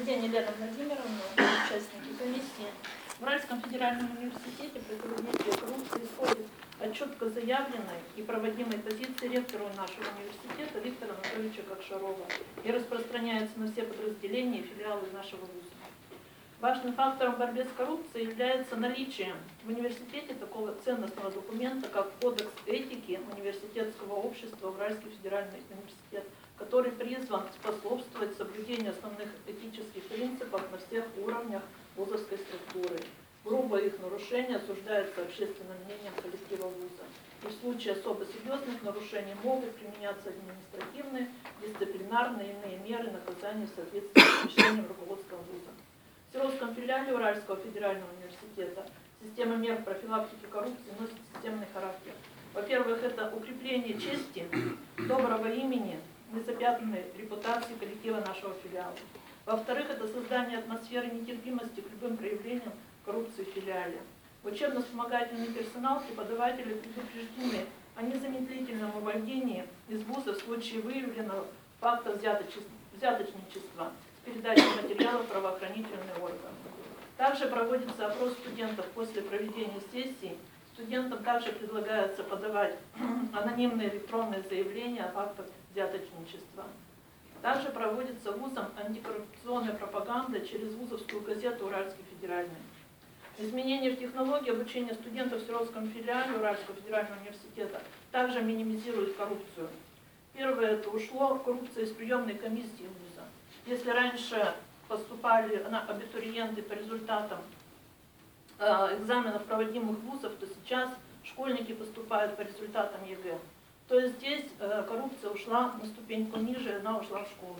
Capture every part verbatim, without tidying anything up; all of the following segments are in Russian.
день, Елена Владимировна, участники комиссии. В Уральском федеральном университете противодействие коррупции исходит от четко заявленной и проводимой позиции ректора нашего университета Виктора Анатольевича Кокшарова и распространяется на все подразделения и филиалы нашего вуза. Важным фактором в борьбе с коррупцией является наличие в университете такого ценностного документа, как Кодекс этики университетского общества Уральский федеральный университет, который призван способствовать соблюдению основных этических принципов на всех уровнях вузовской структуры. Грубое их нарушение осуждается общественным мнением коллектива вуза. И в случае особо серьезных нарушений могут применяться административные, дисциплинарные и иные меры наказания в соответствии с решением руководства вуза. В Серовском филиале Уральского федерального университета система мер профилактики коррупции носит системный характер. Во-первых, это укрепление чести, доброго имени, незапятнанной репутации коллектива нашего филиала. Во-вторых, это создание атмосферы нетерпимости к любым проявлениям коррупции в филиале. Учебно-вспомогательный персонал, преподаватели предупреждены о незамедлительном увольнении из вуза в случае выявленного факта взяточничества с передачей материалов в правоохранительные органы. Также проводится опрос студентов после проведения сессии. Студентам также предлагается подавать анонимные электронные заявления о фактах взяточничества. Также проводится вузом антикоррупционная пропаганда через вузовскую газету «Уральский федеральный». Изменения в технологии обучения студентов в Серовском филиале Уральского федерального университета также минимизируют коррупцию. Первое, это ушло коррупция из приемной комиссии вуза. Если раньше поступали на абитуриенты по результатам э, экзаменов, проводимых вузов, то сейчас школьники поступают по результатам ЕГЭ. То есть здесь э, коррупция ушла на ступеньку ниже, она ушла в школу.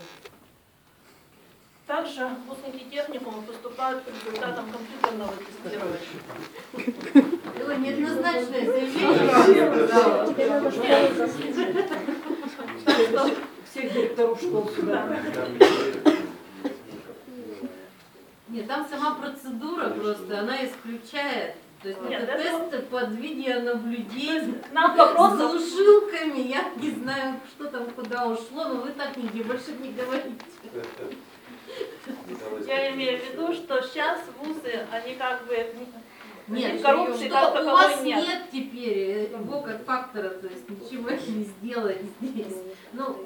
Также выпускники техникума поступают по результатам компьютерного тестирования. Было неоднозначное заявление. Всех директоров школ сюда. Нет, там сама процедура просто, она исключает. То есть Нет, это это... тесты под видеонаблюдение, Нам вопросов... с глушилками, я не знаю, что там куда ушло, но вы так нигде больше не говорите. Я имею в виду, что сейчас вузы, они как бы... Нет, коррупции как что у вас нет. нет теперь его как фактора, то есть ничего не сделать здесь. Ну,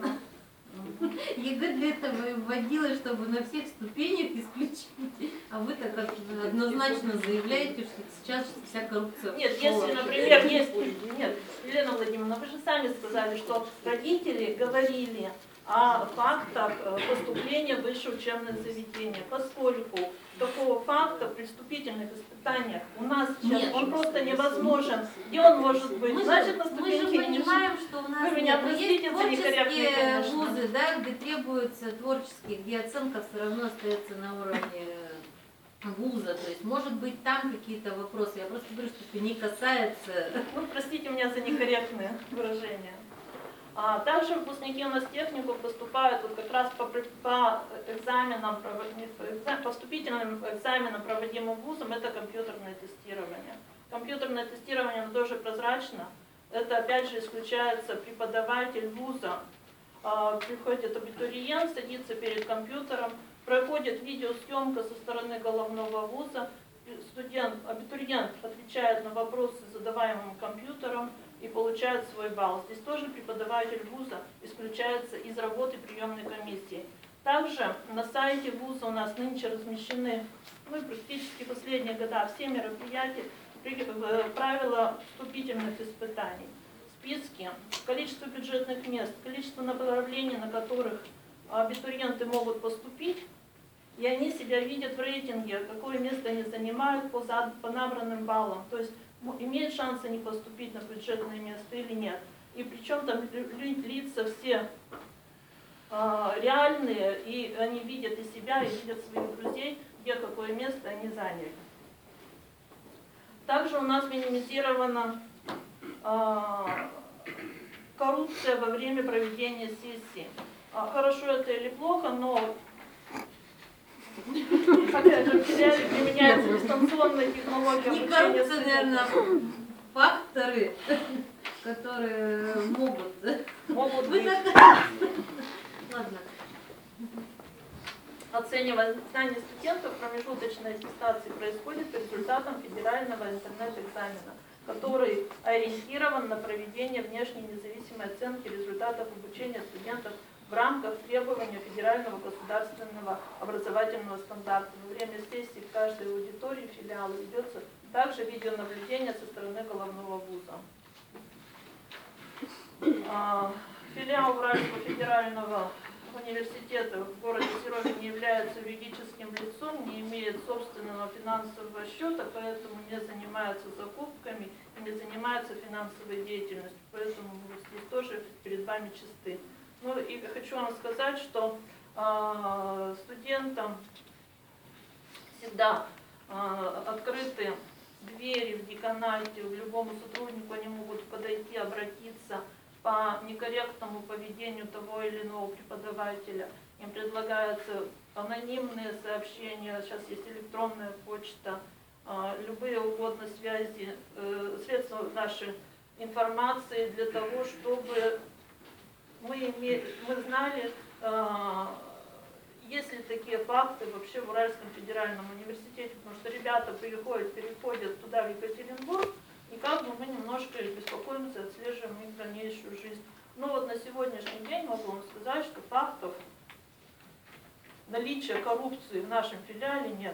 ЕГЭ для этого и вводилось, чтобы на всех ступенях исключить. А вы так однозначно заявляете, что сейчас вся коррупция. Нет, если, например, есть... Нет, Елена Владимировна, вы же сами сказали, что родители говорили о фактах поступления в высшее учебное заведение, поскольку такого факта при вступительных испытаниях у нас сейчас нет, он просто невозможен. Где он может быть? Мы Значит, же, на мы же ступеньке понимаем, что у нас Вы меня нет. простите Есть за некорректные, творческие конечно. вузы, да, где требуется творческие, где оценка все равно остается на уровне вуза. То есть, может быть, там какие-то вопросы. Я просто говорю, что это не касается... Ну, простите меня за некорректные выражения. А также выпускники у нас технику поступают вот как раз по, по экзаменам, по вступительным экзаменам, проводимым вузом, это компьютерное тестирование. Компьютерное тестирование оно тоже прозрачно. Это опять же исключается преподаватель вуза. Приходит абитуриент, садится перед компьютером, проходит видеосъемка со стороны головного вуза. Студент, абитуриент отвечает на вопросы, задаваемым компьютером, и получает свой балл. Здесь тоже преподаватель вуза исключается из работы приемной комиссии. Также на сайте вуза у нас нынче размещены, ну и практически последние года, все мероприятия, правила вступительных испытаний, списки, количество бюджетных мест, количество направлений, на которых абитуриенты могут поступить, и они себя видят в рейтинге, какое место они занимают по, по набранным баллам. То есть имеют шансы не поступить на бюджетное место или нет. И причем там лица все э, реальные, и они видят и себя, и видят своих друзей, где какое место они заняли. Также у нас минимизирована э, коррупция во время проведения сессии. Хорошо это или плохо, но опять же, в филиале применяется дистанционная технология Не обучения. коррупция, наверное, факторы, которые могут. Могут Вы быть. так... Ладно. Оценивание знаний студентов промежуточной аттестации происходит по результатам федерального интернет-экзамена, который ориентирован на проведение внешней независимой оценки результатов обучения студентов в рамках требования федерального государственного образовательного стандарта. Во время сессии в каждой аудитории филиала ведется также видеонаблюдение со стороны головного вуза. Филиал Уральского федерального университета в городе Серове не является юридическим лицом, не имеет собственного финансового счета, поэтому не занимается закупками и не занимается финансовой деятельностью. Поэтому мы здесь тоже перед вами чисты. Ну и хочу вам сказать, что э, студентам всегда э, открыты двери в деканате, к любому сотруднику они могут подойти, обратиться по некорректному поведению того или иного преподавателя. Им предлагаются анонимные сообщения, сейчас есть электронная почта, любые угодно связи, средства нашей информации для того, чтобы мы, имели, мы знали, есть ли такие факты вообще в Уральском федеральном университете, потому что ребята переходят, переходят туда, в Екатеринбург, и как бы мы немножко беспокоимся, отслеживаем их дальнейшую жизнь. Но вот на сегодняшний день могу вам сказать, что фактов наличия коррупции в нашем филиале нет.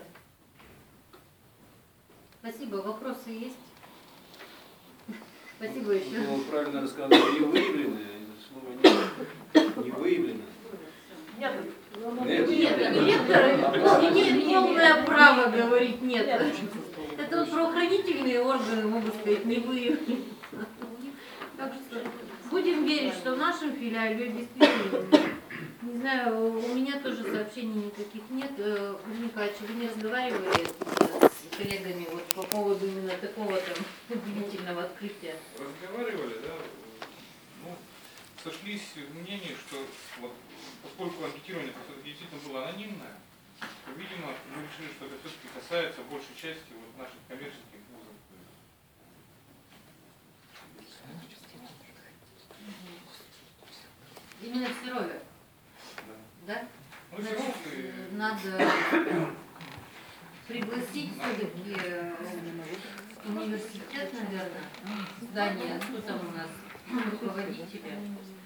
Спасибо. Вопросы есть? Спасибо еще. Ну, правильно рассказали, не выявлены, слово не, не выявлено. Нет. Нет, Нет, ректор имеет полное право говорить нет. Это вот правоохранительные органы могут сказать не выявлены. Так что будем верить, что в нашем филиале действительно, не знаю, у меня тоже сообщений никаких нет. Владимир Николаевич, вы не разговаривали с коллегами вот по поводу именно такого там удивительного открытия? Разговаривали, да, ну, сошлись в мнении, что вот, поскольку анкетирование действительно было анонимное, то, видимо, мы решили, что это все-таки касается большей части вот наших коммерческих вузов. Именно в Серове? Да. Да? Ну, Серов и... Надо пригласить все-таки университет, наверное, здание, кто там у нас, руководители.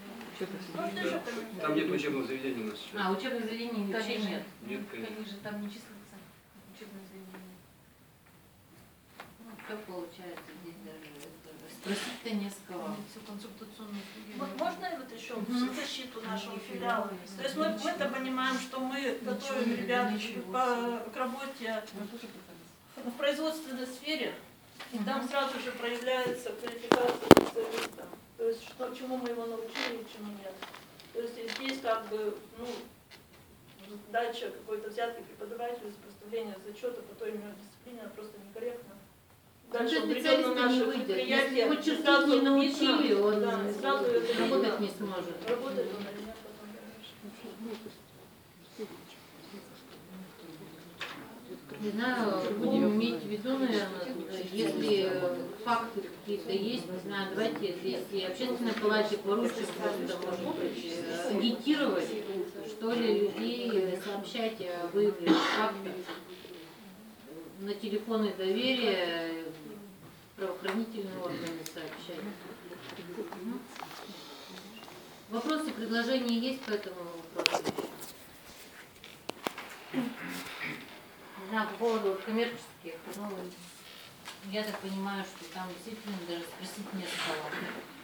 Там нет учебных заведений у нас сейчас. А, учебных заведений вообще нет. Нет, конечно. Они же там не числятся, учебные заведения. Ну, все получается здесь даже. Спросить-то не с кого. Все консультационные услуги. Вот можно вот еще в защиту нашего филиала? То есть мы, мы-то понимаем, что мы готовим ребят по, к работе в производственной сфере, и там сразу же проявляется квалификация специалиста. То есть что, чему мы его научили и чему нет. То есть здесь как бы, ну, дача какой-то взятки преподавателю за представление зачета по той или иной дисциплине, она просто некорректно. Дальше он придет на наше предприятие, Его и чуть сразу не научили, видно, он да, сразу это работать видно. не сможет. Работает он или нет потом, конечно. Не знаю, будем иметь в виду, наверное, если факты какие-то есть, не знаю, давайте, если общественной палате поручим, как-то, может быть, агитировать, что ли, людей, сообщать о выявленных фактах на телефоны доверия, правоохранительные органы сообщать. Вопросы, предложения есть по этому вопросу еще? Да, по поводу коммерческих, ну, я так понимаю, что там действительно даже спросить не с кого.